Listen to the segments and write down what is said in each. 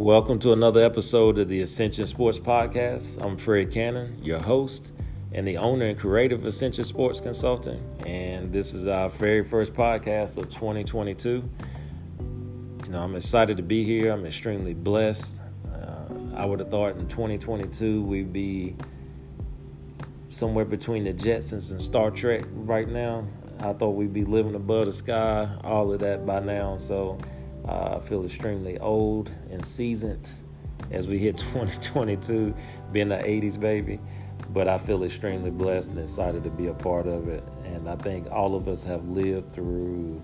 Welcome to another episode of the Ascension Sports Podcast. I'm Fred Cannon, your host and the owner and creator of Ascension Sports Consulting. And this is our very first podcast of 2022. I'm excited to be here. I'm extremely blessed. I would have thought in 2022 we'd be somewhere between the Jetsons and Star Trek right now. I thought we'd be living above the sky, all of that by now. So I feel extremely old and seasoned as we hit 2022, being an 80s baby. But I feel extremely blessed and excited to be a part of it. And I think all of us have lived through,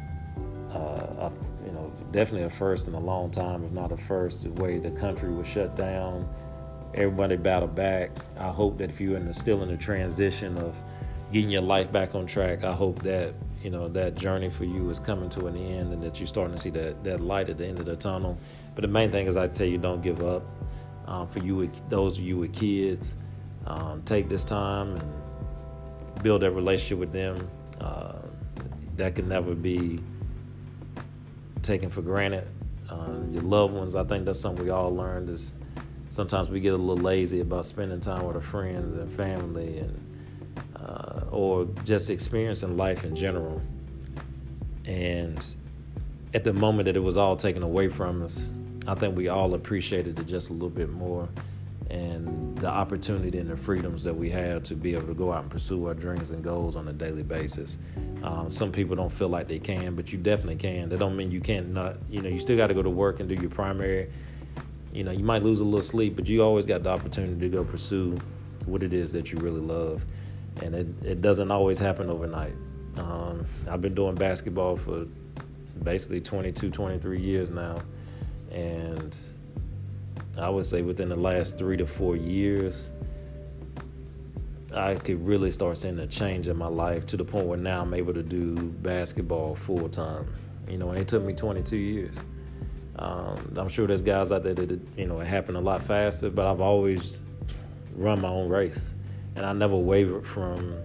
definitely a first in a long time, if not a first, the way the country was shut down. Everybody battled back. I hope that if you're still in the transition of getting your life back on track, I hope that that journey for you is coming to an end and that you're starting to see that light at the end of the tunnel. But the main thing is I tell you, don't give up. For you, those of you with kids, take this time and build that relationship with them. That can never be taken for granted. Your loved ones, I think that's something we all learned is sometimes we get a little lazy about spending time with our friends and family and or just experiencing life in general. And at the moment that it was all taken away from us, I think we all appreciated it just a little bit more, and the opportunity and the freedoms that we have to be able to go out and pursue our dreams and goals on a daily basis. Some people don't feel like they can, but you definitely can. That don't mean you can't not, you still got to go to work and do your primary. You might lose a little sleep, but you always got the opportunity to go pursue what it is that you really love. And it doesn't always happen overnight. I've been doing basketball for basically 22, 23 years now. And I would say within the last 3 to 4 years, I could really start seeing a change in my life to the point where now I'm able to do basketball full time. And it took me 22 years. I'm sure there's guys out there that, it happened a lot faster, but I've always run my own race. And I never wavered from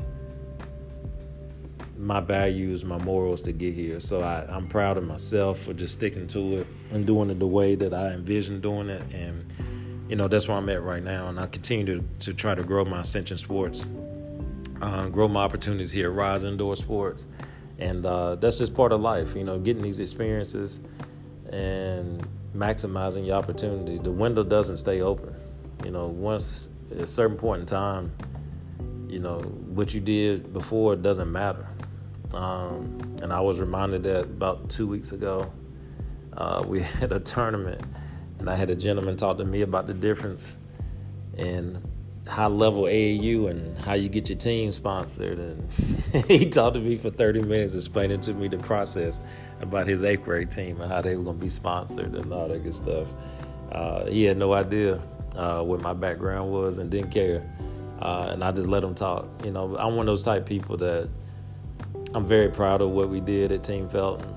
my values, my morals to get here. So I'm proud of myself for just sticking to it and doing it the way that I envisioned doing it. And, that's where I'm at right now. And I continue to try to grow my Ascension Sports, grow my opportunities here at Rise Indoor Sports. And that's just part of life, getting these experiences and maximizing your opportunity. The window doesn't stay open. Once at a certain point in time, what you did before doesn't matter. And I was reminded that about 2 weeks ago, we had a tournament, and I had a gentleman talk to me about the difference in high-level AAU and how you get your team sponsored. And he talked to me for 30 minutes explaining to me the process about his 8th grade team and how they were going to be sponsored and all that good stuff. He had no idea what my background was and didn't care. And I just let him talk. I'm one of those type of people that I'm very proud of what we did at Team Felton.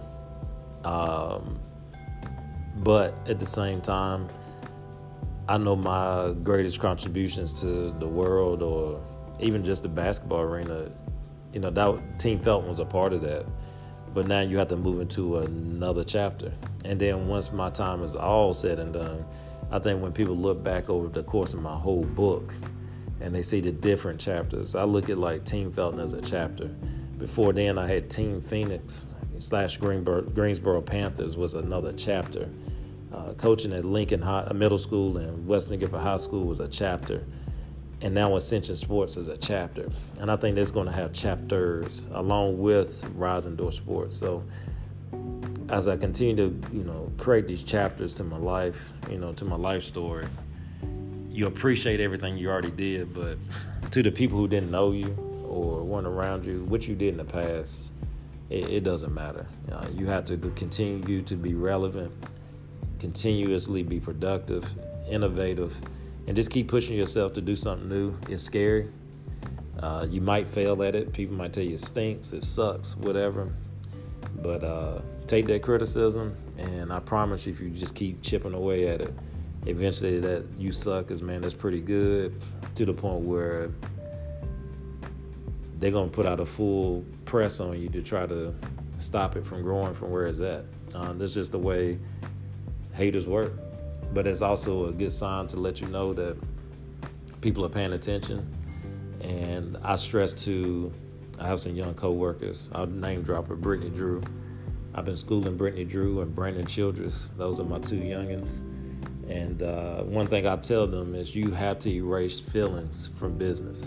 But at the same time, I know my greatest contributions to the world or even just the basketball arena, that Team Felton was a part of that. But now you have to move into another chapter. And then once my time is all said and done, I think when people look back over the course of my whole book and they see the different chapters, I look at like Team Felton as a chapter. Before then, I had Team Phoenix / Greensboro Panthers was another chapter. Coaching at Lincoln Middle School and Western Gifford High School was a chapter. And now Ascension Sports is a chapter. And I think that's going to have chapters along with Rise Indoor Sports. So as I continue to, create these chapters to my life, to my life story, you appreciate everything you already did, but to the people who didn't know you or weren't around you, what you did in the past, it doesn't matter. You have to continue to be relevant, continuously be productive, innovative, and just keep pushing yourself to do something new. It's scary. You might fail at it. People might tell you it stinks, it sucks, whatever. But take that criticism, and I promise you, if you just keep chipping away at it, eventually that you suck is, man, that's pretty good, to the point where they're going to put out a full press on you to try to stop it from growing from where it's at. That's just the way haters work. but it's also a good sign to let you know that people are paying attention. And I have some young co-workers. I'll name drop her, Brittany Drew. I've been schooling Brittany Drew and Brandon Childress. Those are my two youngins. And one thing I tell them is you have to erase feelings from business.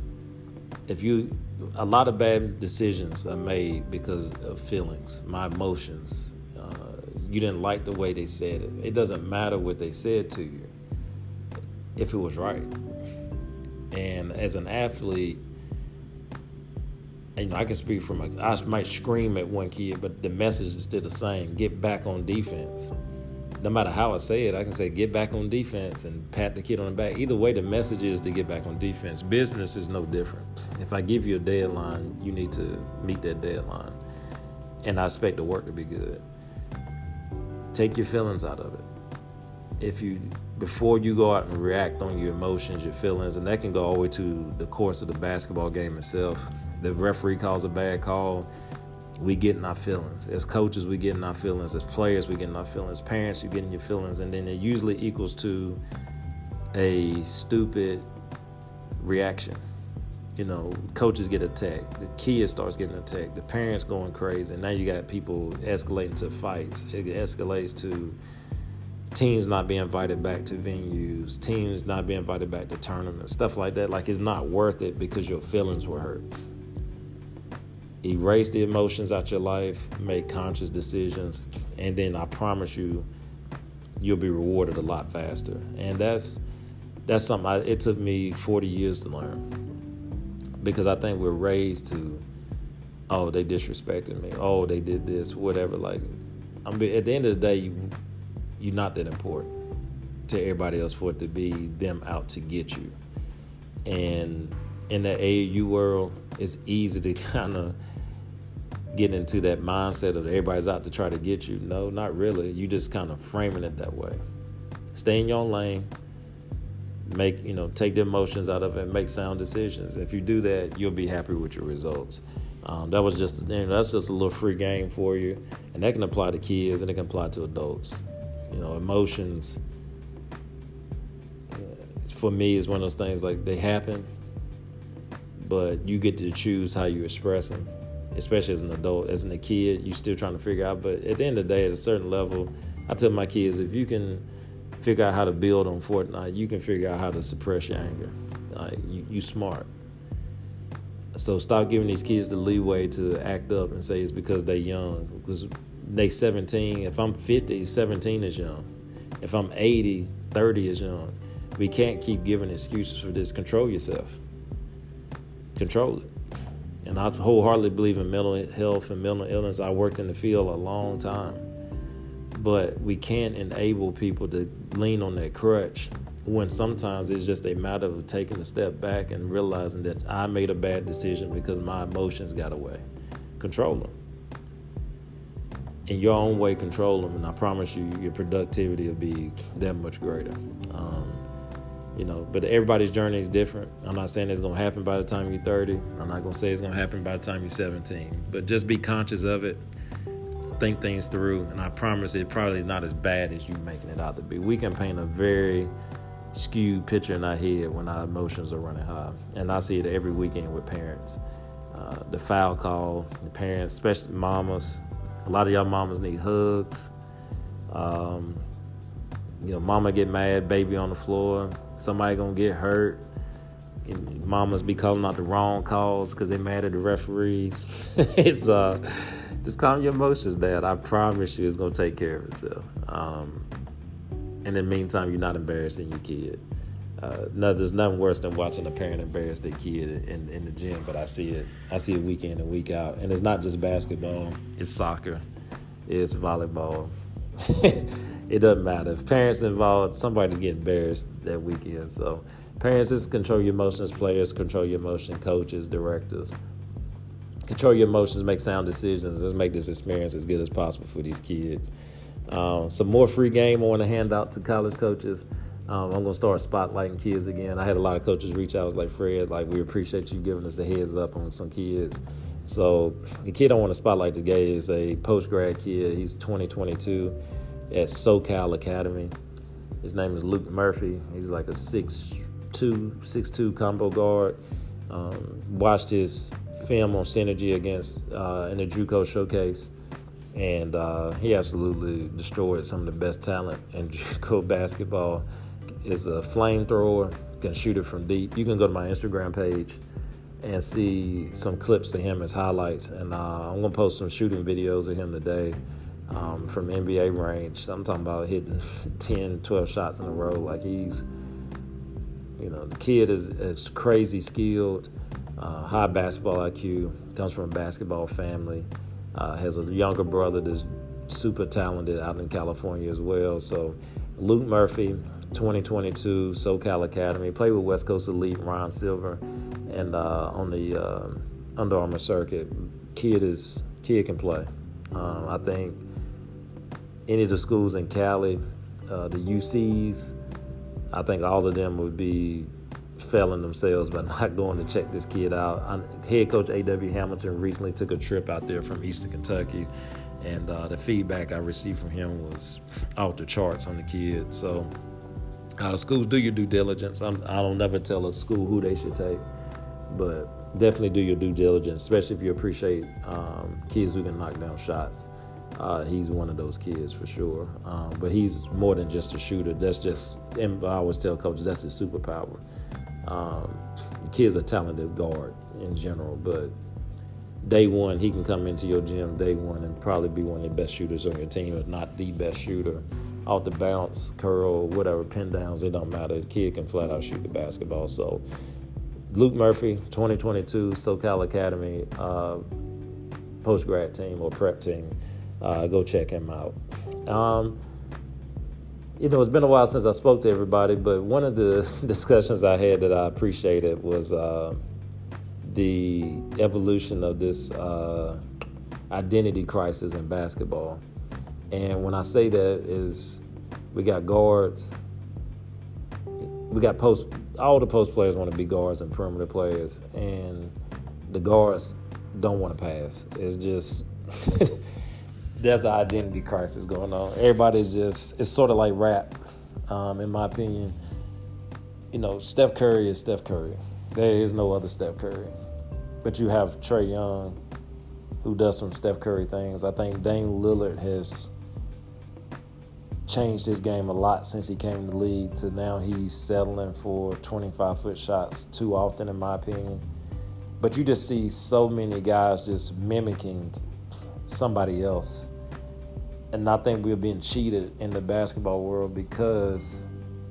A lot of bad decisions are made because of feelings, my emotions. You didn't like the way they said it. It doesn't matter what they said to you if it was right. And as an athlete, I can speak I might scream at one kid, but the message is still the same. Get back on defense. No matter how I say it, I can say get back on defense and pat the kid on the back. Either way, the message is to get back on defense. Business is no different. If I give you a deadline, you need to meet that deadline. And I expect the work to be good. Take your feelings out of it. Before you go out and react on your emotions, your feelings, and that can go all the way to the course of the basketball game itself. The referee calls a bad call, we get in our feelings. As coaches, we get in our feelings. As players, we get in our feelings. Parents, you get in your feelings. And then it usually equals to a stupid reaction. Coaches get attacked. The kid starts getting attacked. The parents going crazy. And now you got people escalating to fights. It escalates to teams not being invited back to venues, teams not being invited back to tournaments, stuff like that. Like, it's not worth it because your feelings were hurt. Erase the emotions out your life, make conscious decisions, and then I promise you, you'll be rewarded a lot faster. And that's something it took me 40 years to learn. Because I think we're raised to, oh, they disrespected me. Oh, they did this, whatever. Like, at the end of the day, you're not that important to everybody else for it to be them out to get you. And in the AAU world, it's easy to kind of get into that mindset of everybody's out to try to get you. No, not really. You just kind of framing it that way. Stay in your own lane. Take the emotions out of it and make sound decisions. If you do that, you'll be happy with your results. That's just a little free game for you. And that can apply to kids and it can apply to adults. Emotions, for me, is one of those things, like, they happen, but you get to choose how you express them, especially as an adult. As a kid, you're still trying to figure out, but at the end of the day, at a certain level, I tell my kids, if you can figure out how to build on Fortnite, you can figure out how to suppress your anger. You smart. So stop giving these kids the leeway to act up and say it's because they're young. Because they 17. If I'm 50, 17 is young. If I'm 80, 30 is young. We can't keep giving excuses for this. Control yourself. Control it. And I wholeheartedly believe in mental health and mental illness. I worked in the field a long time. But we can't enable people to lean on that crutch when sometimes it's just a matter of taking a step back and realizing that I made a bad decision because my emotions got away. Control them. In your own way, control them, and I promise you, your productivity will be that much greater. But everybody's journey is different. I'm not saying it's going to happen by the time you're 30. I'm not going to say it's going to happen by the time you're 17. But just be conscious of it. Think things through, and I promise it probably is not as bad as you making it out to be. We can paint a very skewed picture in our head when our emotions are running high, and I see it every weekend with parents. The foul call, the parents, especially mamas. A lot of y'all mamas need hugs. Mama get mad, baby on the floor. Somebody gonna get hurt. And mamas be calling out the wrong calls because they mad at the referees. It's just calm your emotions down. I promise you, it's gonna take care of itself. In the meantime, you're not embarrassing your kid. There's nothing worse than watching a parent embarrass their kid in the gym, but I see it week in and week out. And it's not just basketball, it's soccer, it's volleyball. It doesn't matter. If parents involved, somebody's getting embarrassed that weekend. So parents, just control your emotions. Players, control your emotions. Coaches, directors, control your emotions, make sound decisions. Let's make this experience as good as possible for these kids. Some more free game I want to hand out to college coaches. I'm going to start spotlighting kids again. I had a lot of coaches reach out. I was like, Fred, we appreciate you giving us the heads up on some kids. So the kid I want to spotlight today is a post-grad kid. He's 2022 at SoCal Academy. His name is Luke Murphy. He's like a 6'2" combo guard. Watched his film on Synergy against in the JUCO showcase, and he absolutely destroyed some of the best talent in JUCO basketball. Is a flamethrower, can shoot it from deep. You can go to my Instagram page and see some clips of him as highlights, and I'm gonna post some shooting videos of him today from NBA range. I'm talking about hitting 10, 12 shots in a row. Like he's, the kid is crazy skilled, high basketball IQ, comes from a basketball family, has a younger brother that's super talented out in California as well. So Luke Murphy, 2022 SoCal Academy, played with West Coast Elite, Ron Silver, and on the Under Armour circuit. Kid can play. I think any of the schools in Cali, the UCs, I think all of them would be failing themselves by not going to check this kid out. Head coach A.W. Hamilton recently took a trip out there from Eastern Kentucky, and the feedback I received from him was off the charts on the kid. So schools, do your due diligence. I don't never tell a school who they should take, but definitely do your due diligence, especially if you appreciate kids who can knock down shots. He's one of those kids for sure. But he's more than just a shooter. And I always tell coaches, that's his superpower. The kid's a talented guard in general, but day one, he can come into your gym day one and probably be one of your best shooters on your team, if not the best shooter. Off the bounce, curl, whatever, pin downs, it don't matter. The kid can flat out shoot the basketball. So Luke Murphy, 2022 SoCal Academy post-grad team or prep team. Go check him out. It's been a while since I spoke to everybody, but one of the discussions I had that I appreciated was the evolution of this identity crisis in basketball. And when I say that is we got guards, we got all the post players want to be guards and perimeter players, and the guards don't want to pass. It's just there's an identity crisis going on. Everybody's it's sort of like rap, in my opinion. Steph Curry is Steph Curry. There is no other Steph Curry. But you have Trae Young, who does some Steph Curry things. I think Dame Lillard has changed his game a lot since he came to the league to now he's settling for 25-foot shots too often, in my opinion. But you just see so many guys just mimicking somebody else. And I think we're being cheated in the basketball world because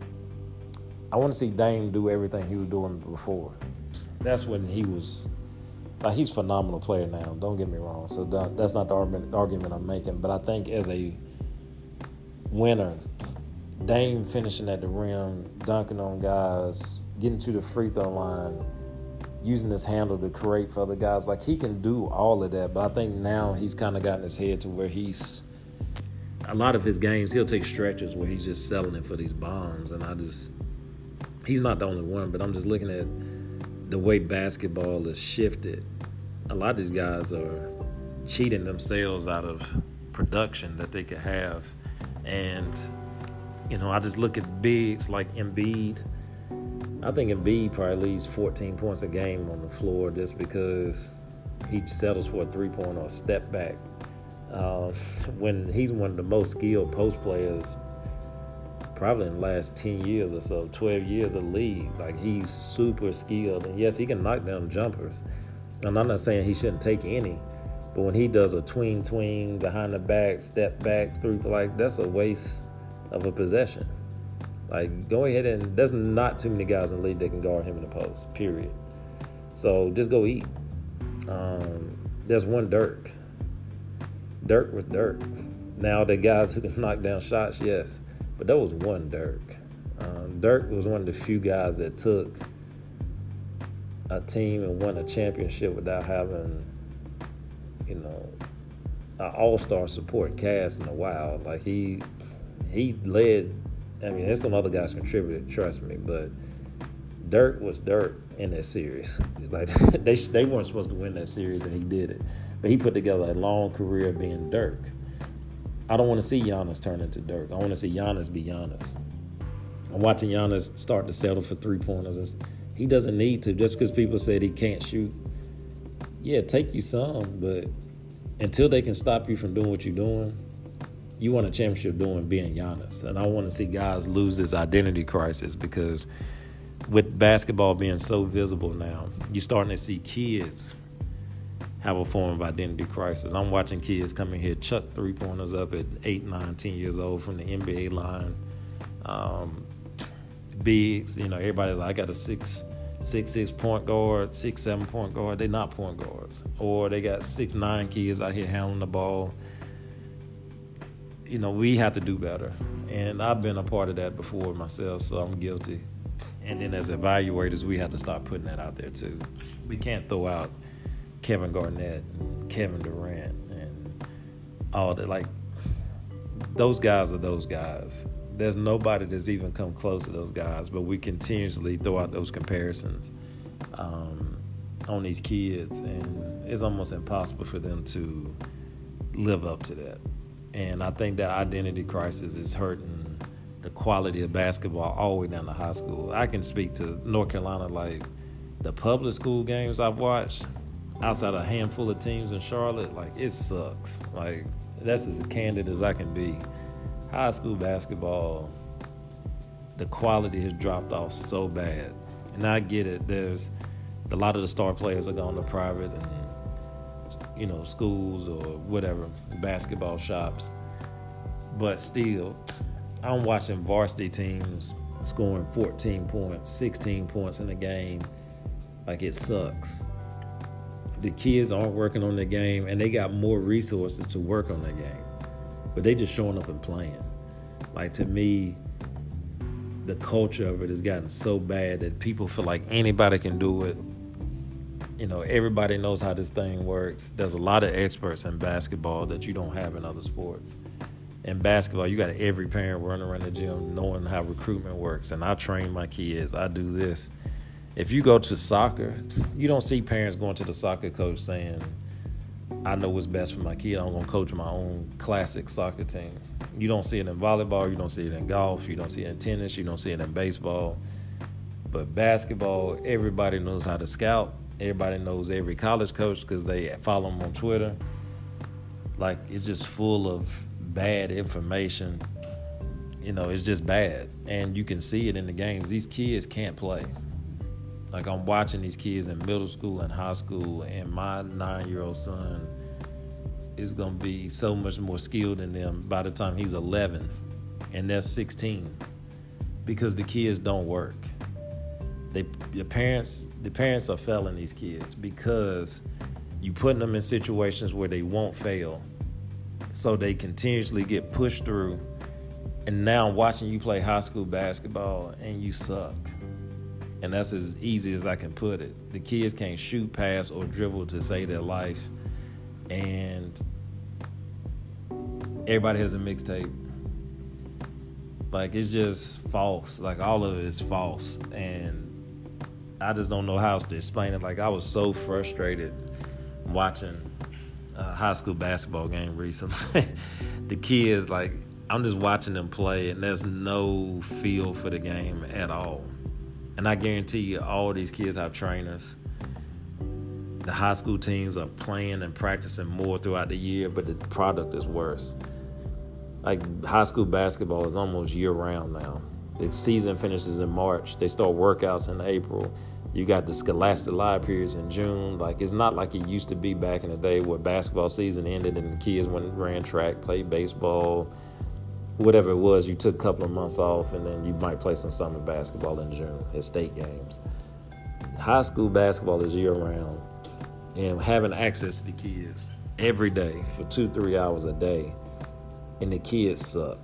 I want to see Dame do everything he was doing before. That's when he was he's a phenomenal player now, don't get me wrong. So that's not the argument I'm making. But I think as a winner, Dame finishing at the rim, dunking on guys, getting to the free throw line, using his handle to create for other guys, like he can do all of that. But I think now he's kind of gotten his head to where a lot of his games, he'll take stretches where he's just settling for these bombs. And he's not the only one, but I'm just looking at the way basketball has shifted. A lot of these guys are cheating themselves out of production that they could have. And, I just look at bigs like Embiid. I think Embiid probably leaves 14 points a game on the floor just because he settles for a three-point or a step back. When he's one of the most skilled post players probably in the last 10 years or so, 12 years of the league. Like, he's super skilled. And, yes, he can knock down jumpers. And I'm not saying he shouldn't take any. But when he does a tween, behind the back, step back, that's a waste of a possession. Like, go ahead and there's not too many guys in the league that can guard him in the post, period. So just go eat. There's one Dirk. Dirk was Dirk. Now the guys who can knock down shots, yes. But there was one Dirk. Dirk was one of the few guys that took a team and won a championship without having, an all-star support cast in a while. Like, he led. I mean, there's some other guys contributed, trust me, but Dirk was Dirk in that series. Like, they weren't supposed to win that series, and he did it. But he put together a long career being Dirk. I don't want to see Giannis turn into Dirk. I want to see Giannis be Giannis. I'm watching Giannis start to settle for three-pointers. He doesn't need to. Just because people said he can't shoot, yeah, take you some, but until they can stop you from doing what you're doing, you want a championship doing being Giannis. And I want to see guys lose this identity crisis, because with basketball being so visible now, you're starting to see kids have a form of identity crisis. I'm watching kids come in here, chuck three-pointers up at 8, 9, 10 years old from the NBA line. Bigs, everybody like, I got a 6'6" point guard, 6'7" point guard. They're not point guards. Or they got 6'9" kids out here handling the ball. We have to do better. And I've been a part of that before myself, so I'm guilty. And then as evaluators, we have to start putting that out there too. We can't throw out Kevin Garnett and Kevin Durant and all that. Like, those guys are those guys. There's nobody that's even come close to those guys, but we continuously throw out those comparisons on these kids, and it's almost impossible for them to live up to that. And I think that identity crisis is hurting the quality of basketball all the way down to high school. I can speak to North Carolina, like the public school games I've watched, outside a handful of teams in Charlotte, like, it sucks. Like, that's as candid as I can be. High school basketball, the quality has dropped off so bad. And I get it. There's a lot of the star players are going to private and, schools or whatever, basketball shops. But still, I'm watching varsity teams scoring 14 points, 16 points in a game. Like, it sucks. The kids aren't working on their game, and they got more resources to work on their game. But they just showing up and playing. Like, to me, the culture of it has gotten so bad that people feel like anybody can do it. Everybody knows how this thing works. There's a lot of experts in basketball that you don't have in other sports. In basketball, you got every parent running around the gym knowing how recruitment works. And I train my kids. I do this. If you go to soccer, you don't see parents going to the soccer coach saying, I know what's best for my kid. I'm going to coach my own classic soccer team. You don't see it in volleyball. You don't see it in golf. You don't see it in tennis. You don't see it in baseball. But basketball, everybody knows how to scout. Everybody knows every college coach because they follow them on Twitter. Like, it's just full of bad information. It's just bad. And you can see it in the games. These kids can't play. Like, I'm watching these kids in middle school and high school, and my 9-year-old son is going to be so much more skilled than them by the time he's 11, and they're 16, because the kids don't work. The parents are failing these kids because you putting them in situations where they won't fail, so they continuously get pushed through. And now I'm watching you play high school basketball, and you suck. And that's as easy as I can put it. The kids can't shoot, pass, or dribble to save their life. And everybody has a mixtape. Like, it's just false. Like, all of it is false. And I just don't know how else to explain it. Like, I was so frustrated watching a high school basketball game recently. The kids, like, I'm just watching them play, and there's no feel for the game at all. And I guarantee you, all these kids have trainers. The high school teams are playing and practicing more throughout the year, but the product is worse. Like, high school basketball is almost year-round now. The season finishes in March. They start workouts in April. You got the Scholastic Live periods in June. Like, it's not like it used to be back in the day where basketball season ended and the kids went and ran track, played baseball, whatever it was. You took a couple of months off, and then you might play some summer basketball in June at state games. High school basketball is year-round, and having access to the kids every day for 2-3 hours a day, and the kids suck.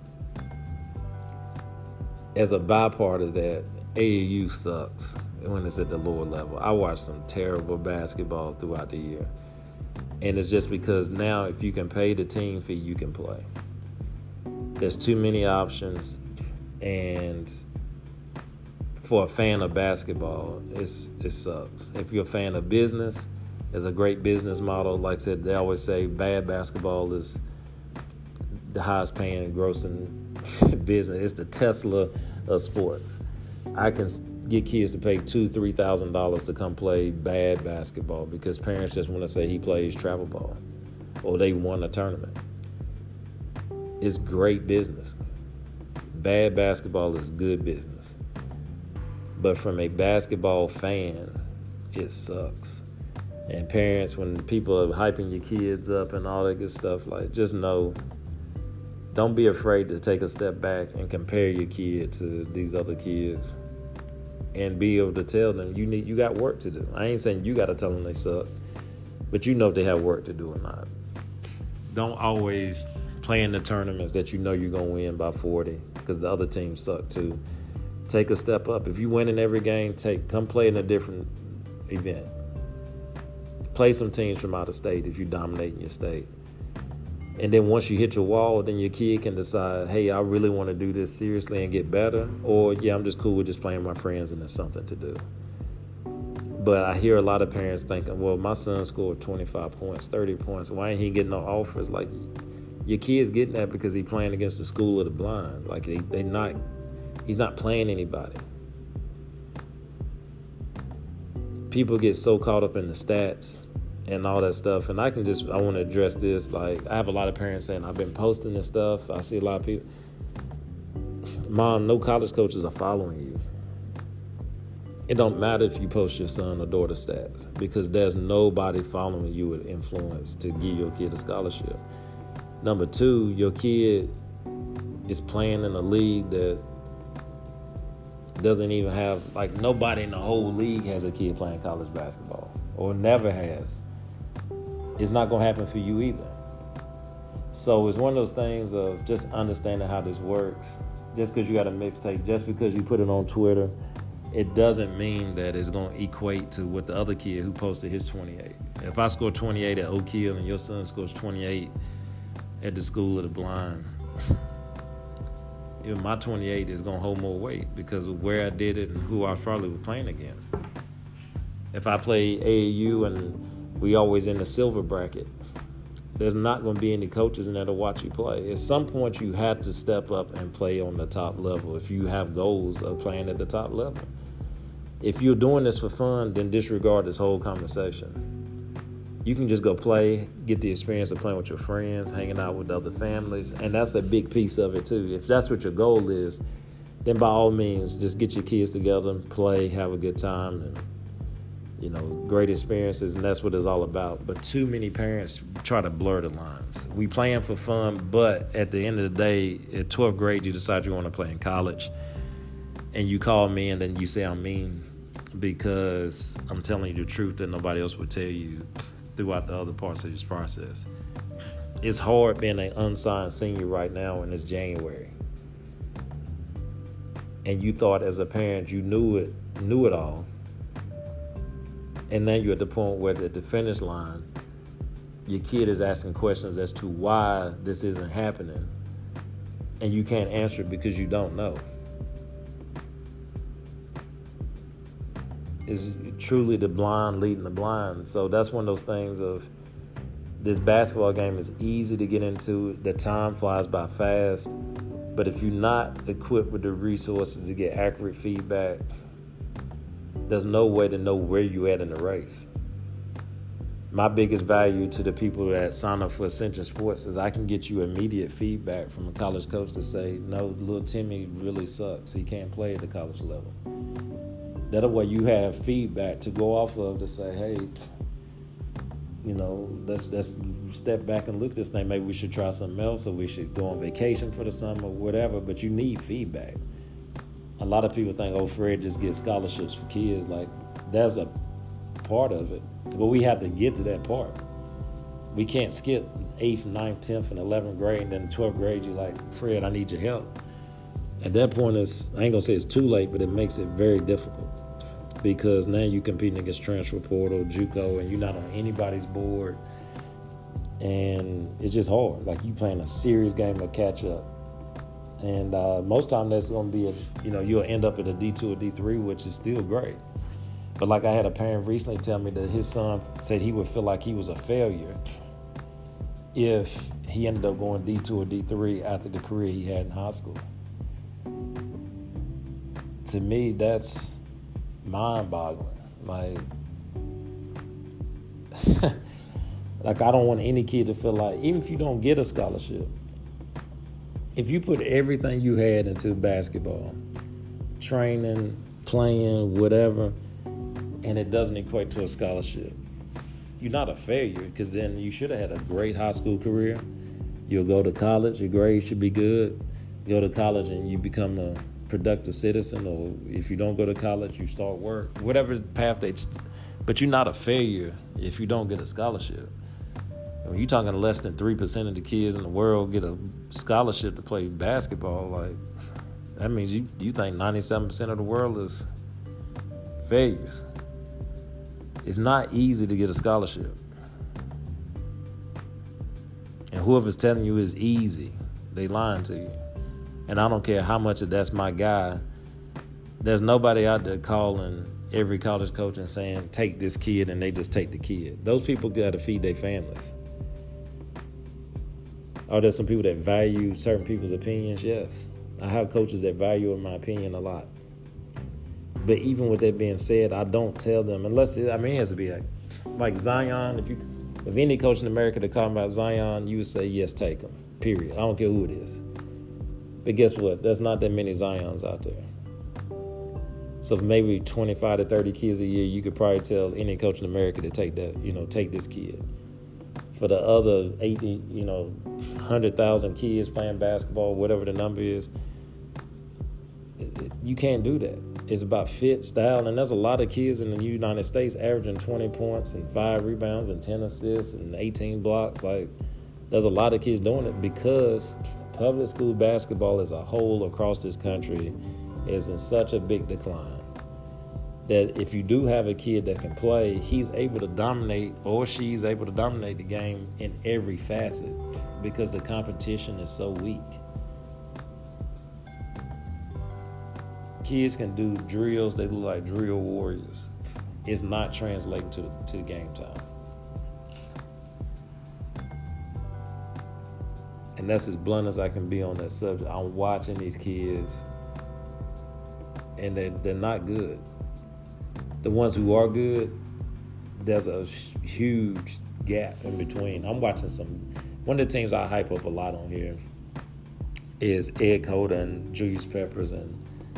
As a byproduct of that, AAU sucks when it's at the lower level. I watch some terrible basketball throughout the year, and it's just because now if you can pay the team fee, you can play. There's too many options, and for a fan of basketball, it sucks. If you're a fan of business, it's a great business model. Like I said, they always say bad basketball is the highest paying and grossing business. It's the Tesla of sports. I can get kids to pay $2,000-$3,000 to come play bad basketball because parents just want to say he plays travel ball or they won a tournament. It's great business. Bad basketball is good business. But from a basketball fan, it sucks. And parents, when people are hyping your kids up and all that good stuff, like, just know, don't be afraid to take a step back and compare your kid to these other kids and be able to tell them you got work to do. I ain't saying you got to tell them they suck, but you know if they have work to do or not. Don't always play in the tournaments that you know you're going to win by 40 because the other teams suck too. Take a step up. If you win in every game, come play in a different event. Play some teams from out of state if you dominate in your state. And then once you hit your wall, then your kid can decide, hey, I really want to do this seriously and get better. Or, yeah, I'm just cool with just playing with my friends and there's something to do. But I hear a lot of parents thinking, well, my son scored 25 points, 30 points. Why ain't he getting no offers? Like, your kid's getting that because he's playing against the school of the blind. Like, he's not playing anybody. People get so caught up in the stats and all that stuff. And I want to address this. Like, I have a lot of parents saying, I've been posting this stuff. I see a lot of people. Mom, no college coaches are following you. It don't matter if you post your son or daughter stats because there's nobody following you with influence to give your kid a scholarship. Number two, your kid is playing in a league that doesn't even have, like, nobody in the whole league has a kid playing college basketball or never has. It's not going to happen for you either. So it's one of those things of just understanding how this works. Just because you got a mixtape, just because you put it on Twitter, it doesn't mean that it's going to equate to what the other kid who posted his 28. If I score 28 at Oak Hill and your son scores 28 at the School of the Blind, even my 28 is going to hold more weight because of where I did it and who I probably was playing against. If I play AAU and we always in the silver bracket, there's not going to be any coaches in there to watch you play. At some point, you have to step up and play on the top level if you have goals of playing at the top level. If you're doing this for fun, then disregard this whole conversation. You can just go play, get the experience of playing with your friends, hanging out with other families, and that's a big piece of it too. If that's what your goal is, then by all means, just get your kids together, play, have a good time, and great experiences, and that's what it's all about. But too many parents try to blur the lines. We playing for fun, but at the end of the day, at 12th grade, you decide you want to play in college, and you call me, and then you say I'm mean because I'm telling you the truth that nobody else would tell you throughout the other parts of this process. It's hard being an unsigned senior right now and it's January. And you thought as a parent you knew it all. And now you're at the point where at the finish line, your kid is asking questions as to why this isn't happening. And you can't answer it because you don't know. Is truly the blind leading the blind. So that's one of those things of this basketball game is easy to get into. The time flies by fast. But if you're not equipped with the resources to get accurate feedback, there's no way to know where you're at in the race. My biggest value to the people that sign up for Ascension Sports is I can get you immediate feedback from a college coach to say, no, little Timmy really sucks. He can't play at the college level. That way you have feedback to go off of to say, hey, let's step back and look at this thing. Maybe we should try something else, or we should go on vacation for the summer, whatever. But you need feedback. A lot of people think, Fred just gets scholarships for kids. Like, that's a part of it. But we have to get to that part. We can't skip 8th, 9th, 10th, and 11th grade, and then 12th grade, you're like, Fred, I need your help. At that point, I ain't going to say it's too late, but it makes it very difficult. Because now you're competing against transfer portal, JUCO, and you're not on anybody's board. And it's just hard. Like, you playing a serious game of catch up. And most time that's going to be, you'll end up at a D2 or D3, which is still great. But like I had a parent recently tell me that his son said he would feel like he was a failure if he ended up going D2 or D3 after the career he had in high school. to me, that's mind-boggling. Like I don't want any kid to feel like, even if you don't get a scholarship, if you put everything you had into basketball, training, playing, whatever, and it doesn't equate to a scholarship, you're not a failure, because then you should have had a great high school career. You'll go to college, your grades should be good. Go to college and you become a productive citizen, or if you don't go to college, you start work, whatever path but you're not a failure if you don't get a scholarship. When you're talking less than 3% of the kids in the world get a scholarship to play basketball, like that means you think 97% of the world is failures. It's not easy to get a scholarship. And whoever's telling you it's easy, they lying to you. And I don't care how much of that's my guy. There's nobody out there calling every college coach and saying, take this kid, and they just take the kid. Those people got to feed their families. Are there some people that value certain people's opinions? Yes. I have coaches that value my opinion a lot. But even with that being said, I don't tell them, unless, it has to be like Zion. If any coach in America that called about Zion, you would say, yes, take him, period. I don't care who it is. But guess what? There's not that many Zions out there. So maybe 25 to 30 kids a year, you could probably tell any coach in America to take that, take this kid. For the other 80, 100,000 kids playing basketball, whatever the number is, you can't do that. It's about fit, style, and there's a lot of kids in the United States averaging 20 points and 5 rebounds and 10 assists and 18 blocks. Like, there's a lot of kids doing it because public school basketball as a whole across this country is in such a big decline that if you do have a kid that can play, he's able to dominate, or she's able to dominate the game in every facet because the competition is so weak. Kids can do drills, they look like drill warriors. It's not translating to game time. And that's as blunt as I can be on that subject. I'm watching these kids, and they're not good. The ones who are good, there's a huge gap in between. I'm watching one of the teams I hype up a lot on here is Ed Cota and Julius Peppers and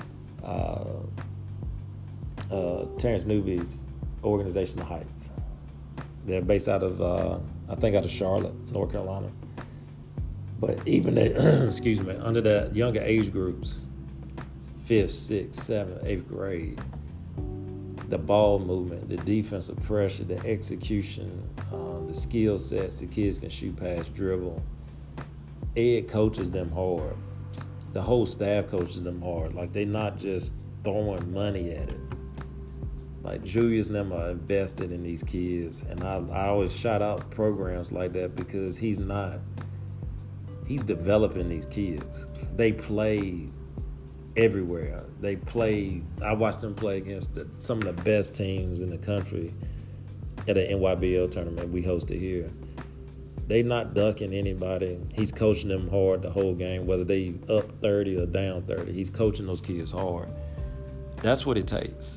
Terrence Newby's organization, The Heights. They're based out of, out of Charlotte, North Carolina. But even under the younger age groups, 5th, 6th, 7th, 8th grade, the ball movement, the defensive pressure, the execution, the skill sets, the kids can shoot, pass, dribble. Ed coaches them hard. The whole staff coaches them hard. Like, they're not just throwing money at it. Like, Julius and them are invested in these kids. And I always shout out programs like that because he's developing these kids. They play everywhere. I watched them play against some of the best teams in the country at an NYBL tournament we hosted here. They not ducking anybody. He's coaching them hard the whole game, whether they up 30 or down 30. He's coaching those kids hard. That's what it takes.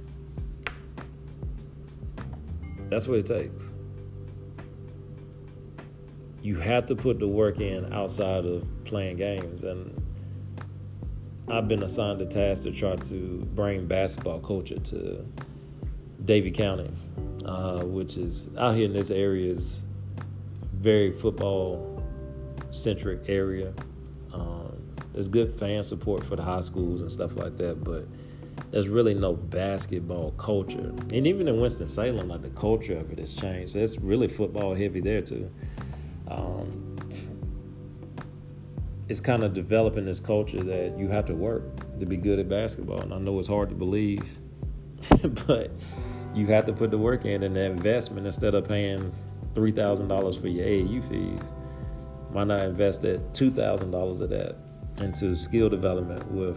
That's what it takes. You have to put the work in outside of playing games. And I've been assigned the task to try to bring basketball culture to Davie County, which is out here in this area is very football-centric area. There's good fan support for the high schools and stuff like that, but there's really no basketball culture. And even in Winston-Salem, like, the culture of it has changed. It's really football heavy there too. It's kind of developing this culture that you have to work to be good at basketball. And I know it's hard to believe, but you have to put the work in, and the investment, instead of paying $3,000 for your AAU fees, why not invest that $2,000 of that into skill development with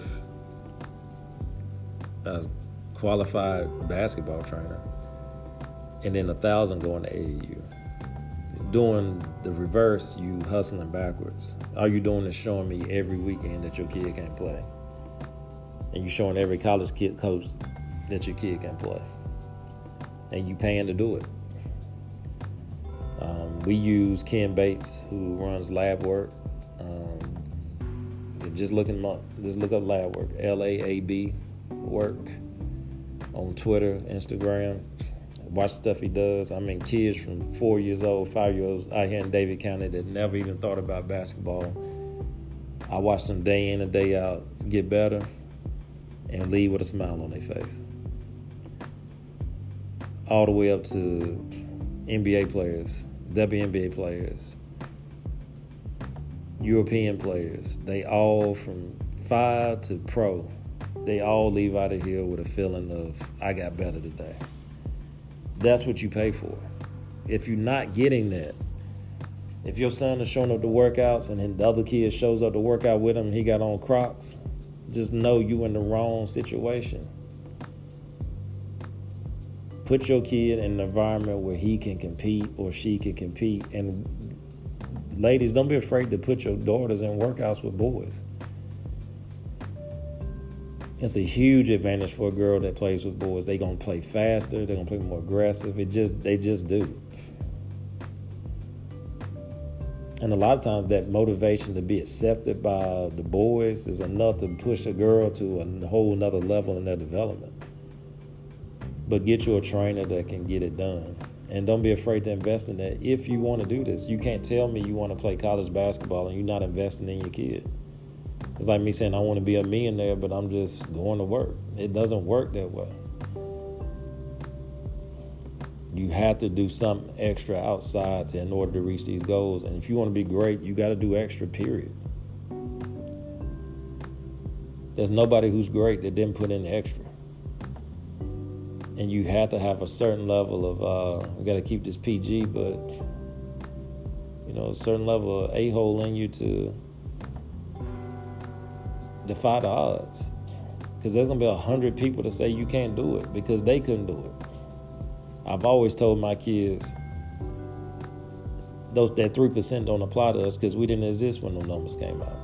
a qualified basketball trainer, and then $1,000 going to AAU. Doing the reverse, you hustling backwards. All you're doing is showing me every weekend that your kid can't play. and you're showing every college kid coach that your kid can play, and you paying to do it. We use Ken Bates, who runs Lab Work. Just look up Lab Work, LAAB Work, on Twitter, Instagram. Watch the stuff he does. I mean, kids from 4 years old, 5 years old out here in David County that never even thought about basketball. I watch them day in and day out get better and leave with a smile on their face. All the way up to NBA players, WNBA players, European players. They all, from 5 to pro, they all leave out of here with a feeling of, I got better today. That's what you pay for. If you're not getting that, if your son is showing up to workouts and then the other kid shows up to work out with him and he got on Crocs, just know you in the wrong situation. Put your kid in an environment where he can compete or she can compete. And ladies, don't be afraid to put your daughters in workouts with boys. It's a huge advantage for a girl that plays with boys. They're going to play faster. They're going to play more aggressive. They just do. And a lot of times that motivation to be accepted by the boys is enough to push a girl to a whole nother level in their development. But get you a trainer that can get it done. And don't be afraid to invest in that if you want to do this. You can't tell me you want to play college basketball and you're not investing in your kid. It's like me saying I want to be a millionaire, but I'm just going to work. It doesn't work that way. You have to do something extra outside in order to reach these goals. And if you want to be great, you got to do extra, period. There's nobody who's great that didn't put in the extra. And you have to have a certain level of, we got to keep this PG, but, a certain level of a-hole in you to defy the odds. Because there's going to be 100 people to say you can't do it because they couldn't do it. I've always told my kids that 3% don't apply to us because we didn't exist when those numbers came out.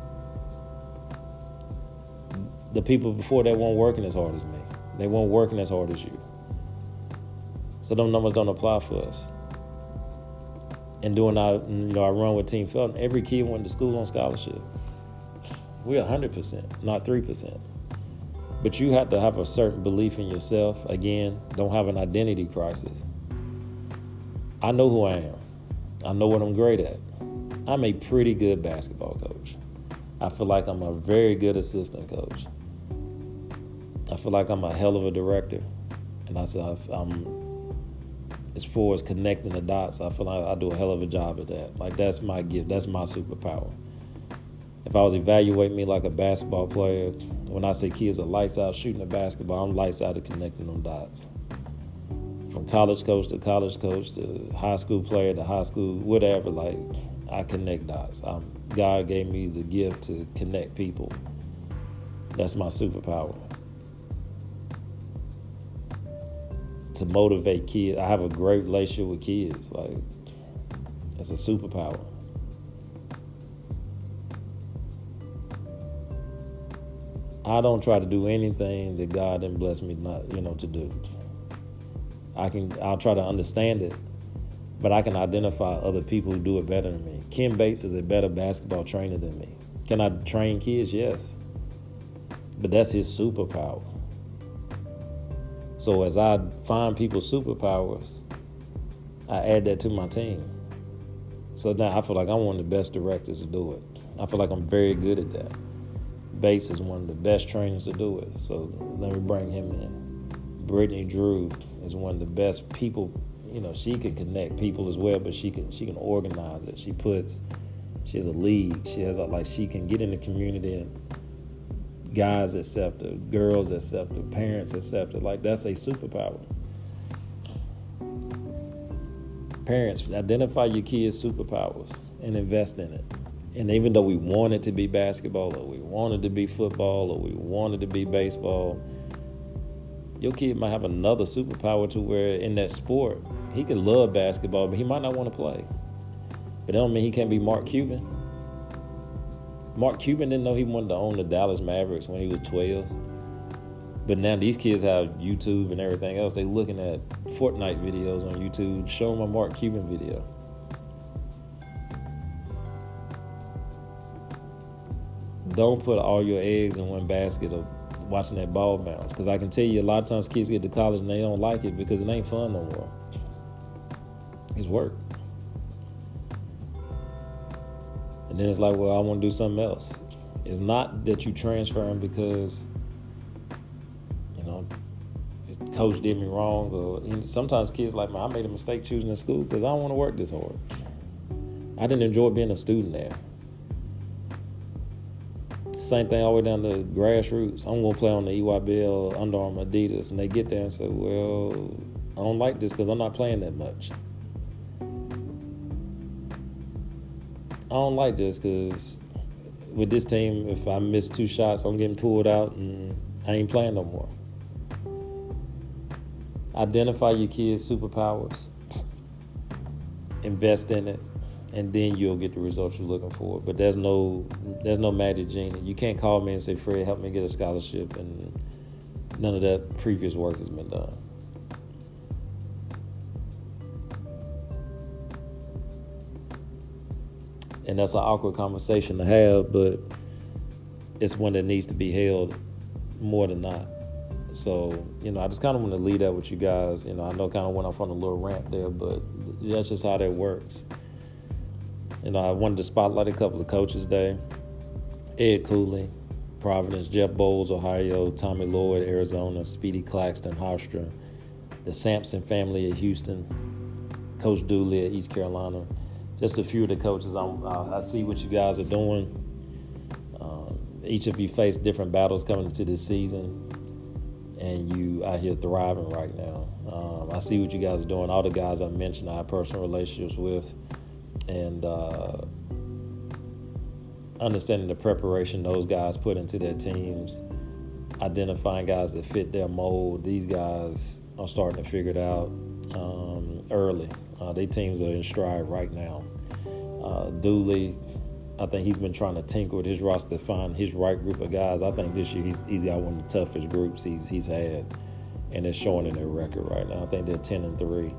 The people before that weren't working as hard as me. They weren't working as hard as you. So those numbers don't apply for us. And doing our run with Team Felton, every kid went to school on scholarship. We're 100%, not 3%. But you have to have a certain belief in yourself. Again, don't have an identity crisis. I know who I am. I know what I'm great at. I'm a pretty good basketball coach. I feel like I'm a very good assistant coach. I feel like I'm a hell of a director. And as far as connecting the dots, I feel like I do a hell of a job at that. Like, that's my gift. That's my superpower. If I was evaluating me like a basketball player, when I say kids are lights out shooting a basketball, I'm lights out at connecting them dots. From college coach to high school player to high school, whatever, like, I connect dots. God gave me the gift to connect people. That's my superpower. To motivate kids. I have a great relationship with kids. Like, that's a superpower. I don't try to do anything that God didn't bless me not, to do. I'll try to understand it, but I can identify other people who do it better than me. Ken Bates is a better basketball trainer than me. Can I train kids? Yes. But that's his superpower. So as I find people's superpowers, I add that to my team. So now I feel like I'm one of the best directors to do it. I feel like I'm very good at that. Bates is one of the best trainers to do it, so let me bring him in. Brittany Drew is one of the best people. She can connect people as well, but she can organize it. She has a league. She can get in the community and guys accept her, girls accept her, parents accept her. Like, that's a superpower. Parents, identify your kids' superpowers and invest in it. And even though we want it to be basketball, or we want it to be football, or we want it to be baseball, your kid might have another superpower to where in that sport, he can love basketball, but he might not want to play. But that don't mean he can't be Mark Cuban. Mark Cuban didn't know he wanted to own the Dallas Mavericks when he was 12. But now these kids have YouTube and everything else. They looking at Fortnite videos on YouTube. Show them a Mark Cuban video. Don't put all your eggs in one basket of watching that ball bounce. Because I can tell you a lot of times kids get to college and they don't like it because it ain't fun no more. It's work. And then it's like, well, I want to do something else. It's not that you transfer them because, coach did me wrong. Or sometimes kids like, I made a mistake choosing a school because I don't want to work this hard. I didn't enjoy being a student there. Same thing all the way down to grassroots. I'm going to play on the EYBL, Under Armour, Adidas. And they get there and say, well, I don't like this because I'm not playing that much. I don't like this because with this team, if I miss 2 shots, I'm getting pulled out and I ain't playing no more. Identify your kids' superpowers, invest in it, and then you'll get the results you're looking for. But there's no magic genie. You can't call me and say, Fred, help me get a scholarship, and none of that previous work has been done. And that's an awkward conversation to have, but it's one that needs to be held more than not. So, I just kind of want to leave that with you guys. I know kind of went off on a little rant there, but that's just how that works. I wanted to spotlight a couple of coaches today. Ed Cooley, Providence, Jeff Bowles, Ohio, Tommy Lloyd, Arizona, Speedy Claxton, Hofstra, the Sampson family at Houston, Coach Dooley at East Carolina. Just a few of the coaches. I see what you guys are doing. Each of you face different battles coming into this season, and you out here thriving right now. I see what you guys are doing. All the guys I mentioned I have personal relationships with, and understanding the preparation those guys put into their teams, identifying guys that fit their mold. These guys are starting to figure it out early. Their teams are in stride right now. Dooley, I think he's been trying to tinker with his roster to find his right group of guys. I think this year he's got one of the toughest groups he's had, and it's showing in their record right now. I think they're 10-3.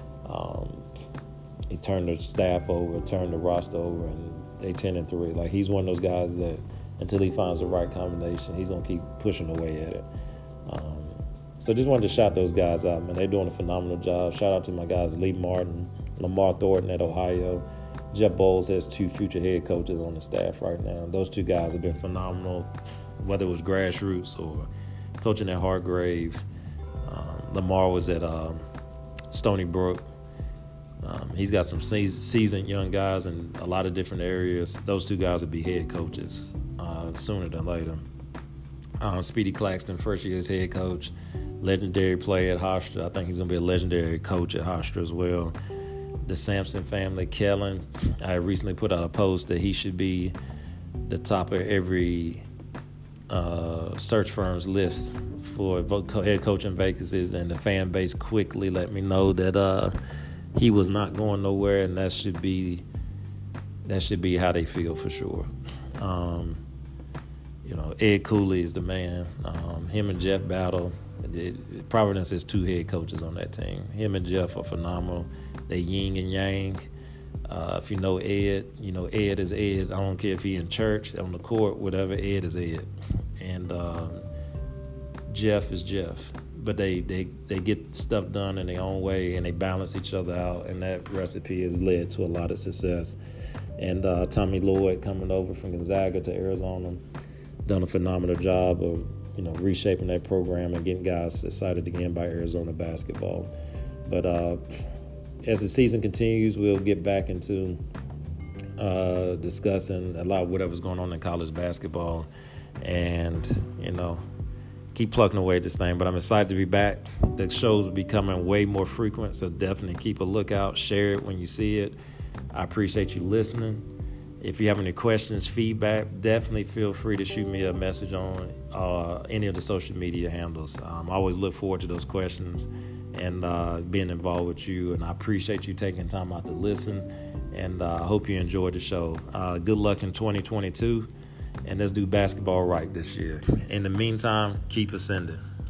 He turned the staff over, turned the roster over, and they 10-3. Like, he's one of those guys that until he finds the right combination, he's gonna keep pushing away at it. So just wanted to shout those guys out, man. They're doing a phenomenal job. Shout out to my guys Lee Martin, Lamar Thornton at Ohio. Jeff Bowles has 2 future head coaches on the staff right now. Those 2 guys have been phenomenal, whether it was grassroots or coaching at Hargrave. Lamar was at Stony Brook. He's got some seasoned young guys in a lot of different areas. Those 2 guys will be head coaches sooner than later. Speedy Claxton, first year as head coach, legendary player at Hofstra. I think he's going to be a legendary coach at Hofstra as well. The Sampson family, Kellen, I recently put out a post that he should be the top of every search firm's list for head coaching vacancies, and the fan base quickly let me know that he was not going nowhere, and that should be how they feel for sure. Ed Cooley is the man. Him and Jeff battle. Providence has 2 head coaches on that team. Him and Jeff are phenomenal. They yin and yang. If you know Ed, Ed is Ed. I don't care if he's in church, on the court, whatever, Ed is Ed. And Jeff is Jeff. But they get stuff done in their own way, and they balance each other out, and that recipe has led to a lot of success. And Tommy Lloyd coming over from Gonzaga to Arizona, done a phenomenal job of reshaping that program and getting guys excited again by Arizona basketball. But as the season continues, we'll get back into discussing a lot of whatever's going on in college basketball, and keep plugging away at this thing. But I'm excited to be back. The shows will be coming way more frequent, so definitely keep a lookout. Share it when you see it. I appreciate you listening. If you have any questions, feedback, definitely feel free to shoot me a message on any of the social media handles. I always look forward to those questions and being involved with you. And I appreciate you taking time out to listen. And I hope you enjoyed the show. Good luck in 2022. and let's do basketball right this year. In the meantime, keep ascending.